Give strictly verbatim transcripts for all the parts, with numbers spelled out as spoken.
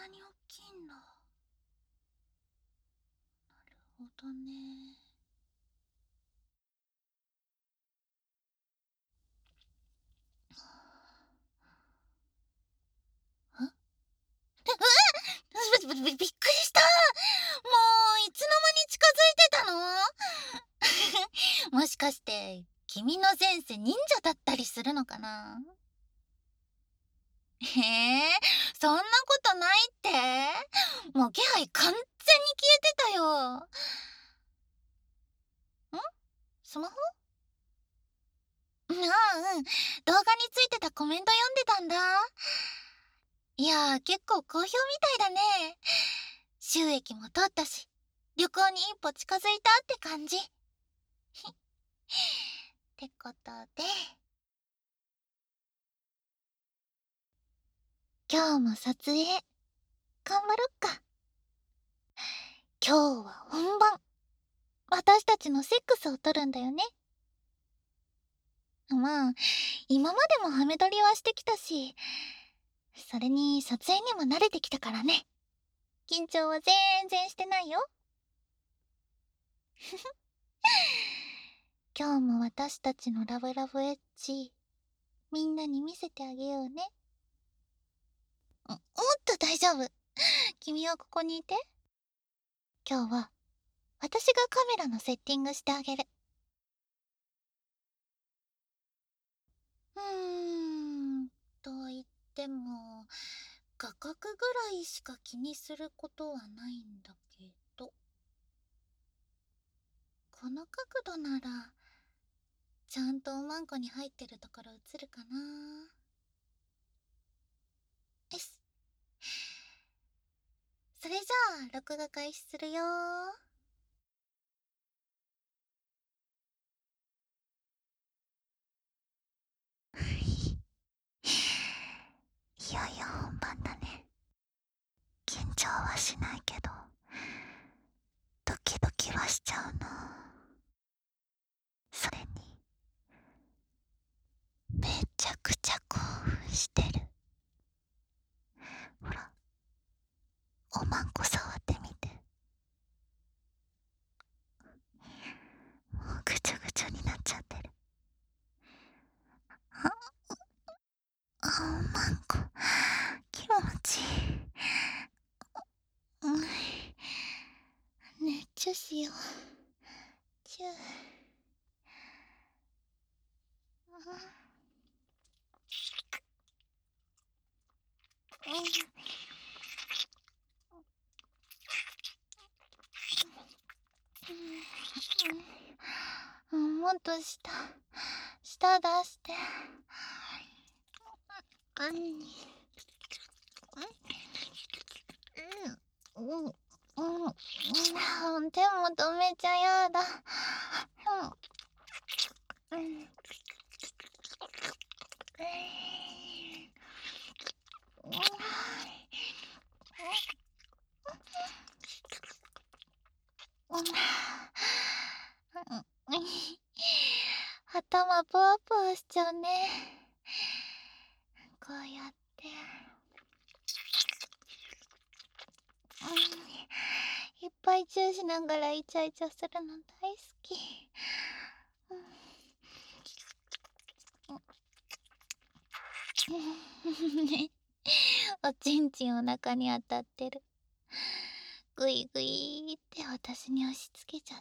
なに大きいんだ。なるほどね。んうわっび、び、びっくりした。もういつの間に近づいてたのもしかして君の前世忍者だったりするのかな。へえ、そんなことないって。もう気配完全に消えてたよ。ん、スマホ？ああ、うん。動画についてたコメント読んでたんだ。いやー、結構好評みたいだね。収益も取ったし、旅行に一歩近づいたって感じ。ってことで、今日も撮影、頑張ろっか。今日は本番。私たちのセックスを撮るんだよね。まあ、今までもハメ撮りはしてきたし、それに撮影にも慣れてきたからね。緊張は全然してないよ。今日も私たちのラブラブエッジ、みんなに見せてあげようね。もっと大丈夫。君はここにいて。今日は私がカメラのセッティングしてあげる。うーん、と言っても画角ぐらいしか気にすることはないんだけど、この角度ならちゃんとおまんこに入ってるところ映るかな。よし、それじゃあ録画開始するよ。いよいよ本番だね。緊張はしないけどドキドキはしちゃうな。それにめちゃくちゃ興奮してる。ほら、おまんこ触ってみて。もうぐちょぐちょになっちゃってる。あ、おまんこ気持ちいい。うん、ね、チュしよう。チュー。うん、うん、もっと下下出して。うん、うん、うん、うん、手も止めちゃやだ。うん、うん、頭ポワポワしちゃうね。こうやって、うん、いっぱいチューしながらイチャイチャするの大好き。ね、おちんちんお腹に当たってる。ぐいぐいって私に押し付けちゃって。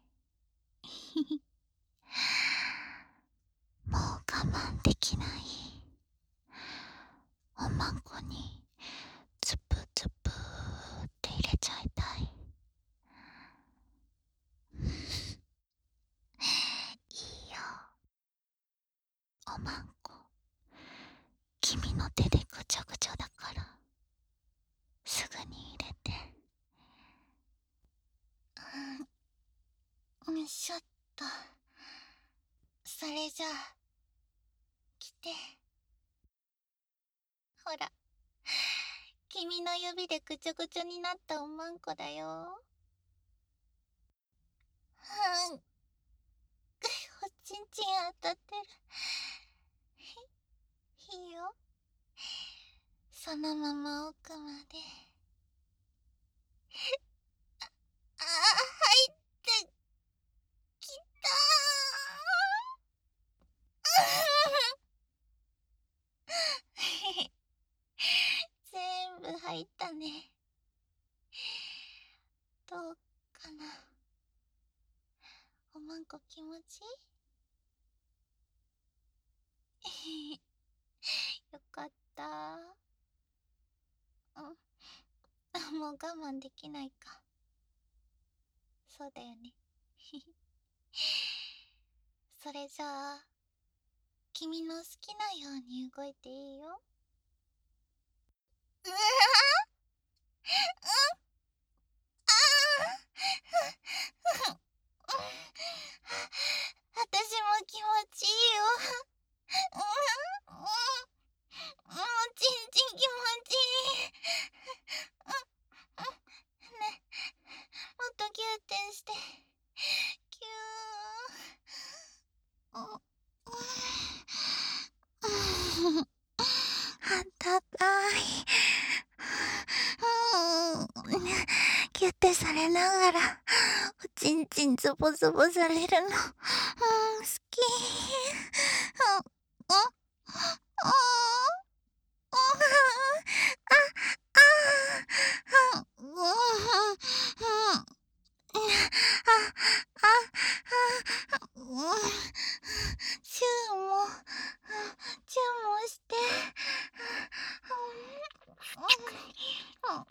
もう我慢できない。おまんこにつぷつぷって入れちゃいたい。いいよ、おまんこ君の手でぐちょぐちょだからすぐに入れて。うん、よいしょっと。それじゃあ来て。ほら、君の指でぐちょぐちょになったおまんこだよ。うん、おちんちん当たってる。いいよ、そそのまま奥まで。あ、入ってきたー。全部入ったね。どうかな。おまんこ気持ちいい？よかった。うん。もう我慢できないか。そうだよね。それじゃあ、君の好きなように動いていいよ。うわあ私も気持ちいいよ。うんうんもうちんちん気持ちいい。ね、もっとギューってして。キュー。うん。あったかい。うん。ギュってされながら、おちんちんズボズボされるの。うん、好き。うん、うん、うん、うん。あ、あ、うん、うん、うん、あ、あ、うん、チューも、チューもして、うん、うん、うん、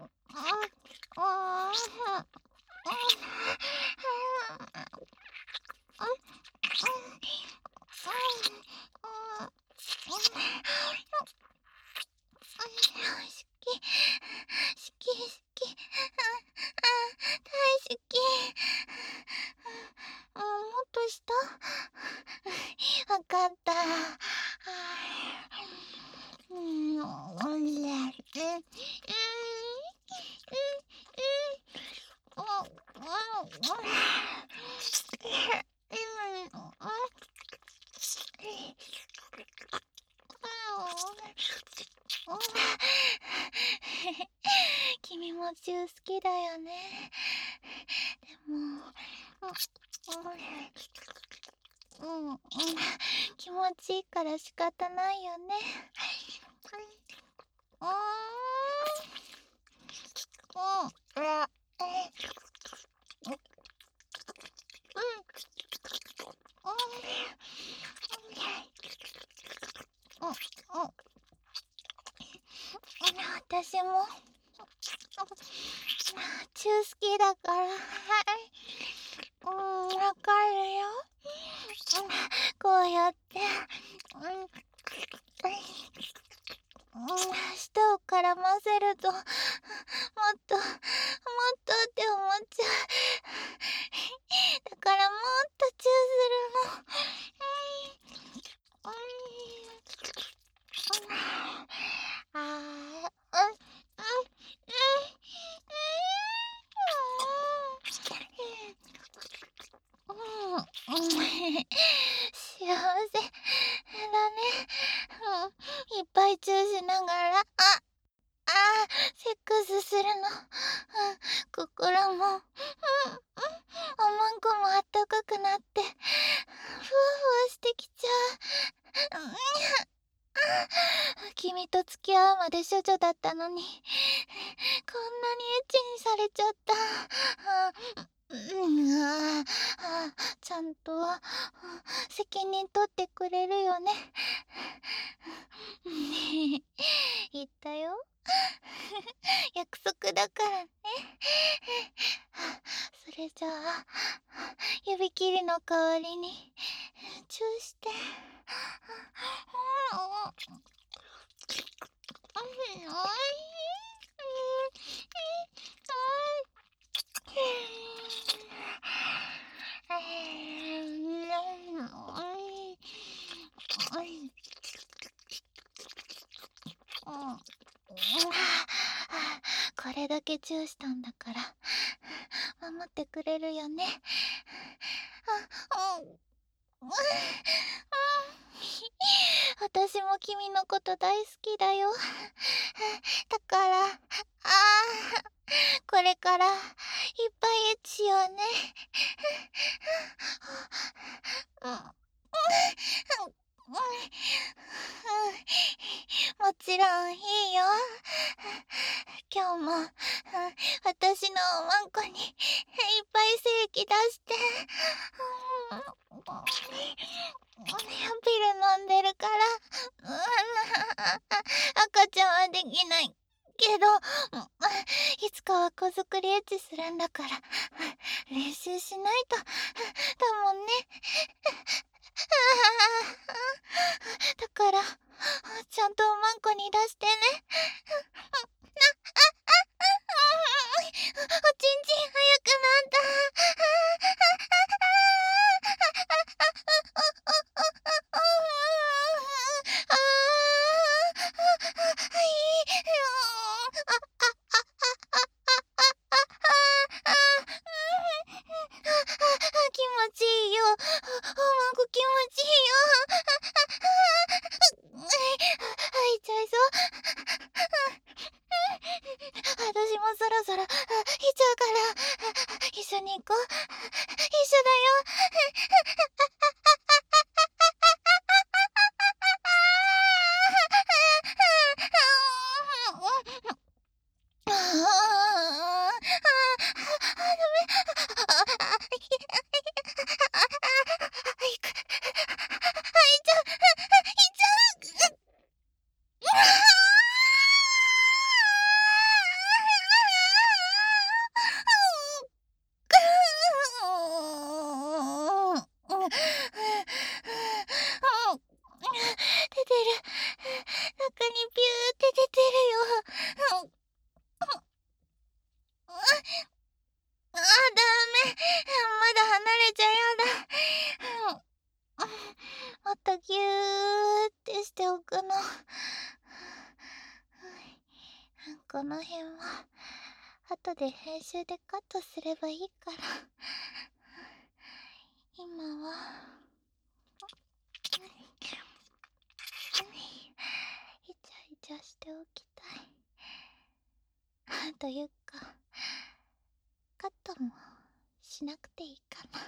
好き、好き、好き、うん、大好き。うん、もっとした？わかった。うん、おいしい。うん、うん、うん、うん、君もチュー好きだよね。でも、うん、うん、うん、気持ちいいから仕方ないよね。うん、うん、うん、うん、私もチュー好きだから、はい。うん、わかるよ。こうやって、うん、舌を絡ませると、もっと、もっとって思っちゃう。だからもっとチューするの。うん、うん、あー、うん、うん、うん、うん、うん、幸せだね。うん、いっぱいチューしながら、あ、あー、セックスするの。うん、心も、うん、うん、おまんこもあったかくなって、ふわふわしてきちゃう。うん、君と付き合うまで処女だったのに、こんなにエッチにされちゃった。あ、うん、ああ、ちゃんと責任取ってくれるよね。ねえ、言ったよ。約束だからね。それじゃあ、指切りの代わりにチューして。これだけチューしたんだから守ってくれるよね。あ、うん、うん、 私も君のこと大好きだよ。だから、ああ、これからいっぱいエッチしようね。うん、うん、もちろんいいよ。今日も、うん、私のおまんこにいっぱい精液出して、うん、ピル飲んでるから、うん、赤ちゃんはできないけど、いつかは子作りエッチするんだから練習しないとだもんね。だからちゃんとおまんこに出してね。おちんちん早くなった。気持ちいいよ。おまんこ気持ちいいよ。吐いちゃいそう。私もそろそろ吐いちゃうから一緒に行こう。一緒だよ。ああ、ダメ。出てる。中にピューって出てるよ。あ、ダメ。まだ離れちゃやだ。もっとギューってしておくの。この辺は後で編集でカットすればいいから、今はイチャイチャしておきたい。というかカットもしなくていいかな。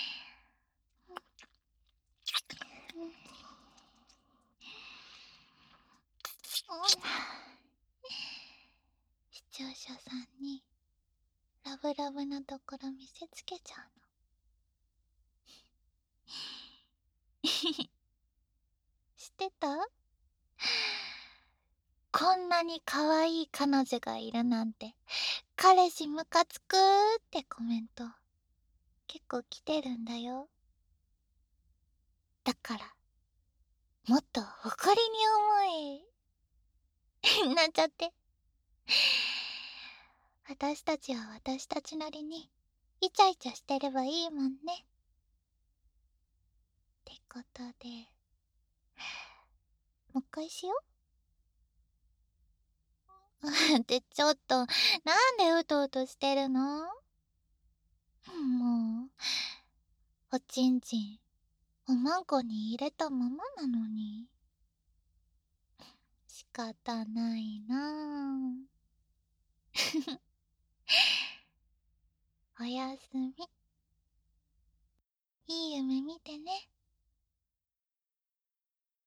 視聴者さんにラブラブなところ見せつけちゃうの。知ってた？こんなに可愛い彼女がいるなんて彼氏ムカつくーってコメント結構来てるんだよ。だからもっと誇りに思えなんちゃって。私たちは私たちなりにイチャイチャしてればいいもんね。ってことでもう一回しよう。ってちょっとなんでうとうとしてるの？もうおちんちんおまんこに入れたままなのに仕方ないなぁ。おやすみ。いい夢見てね。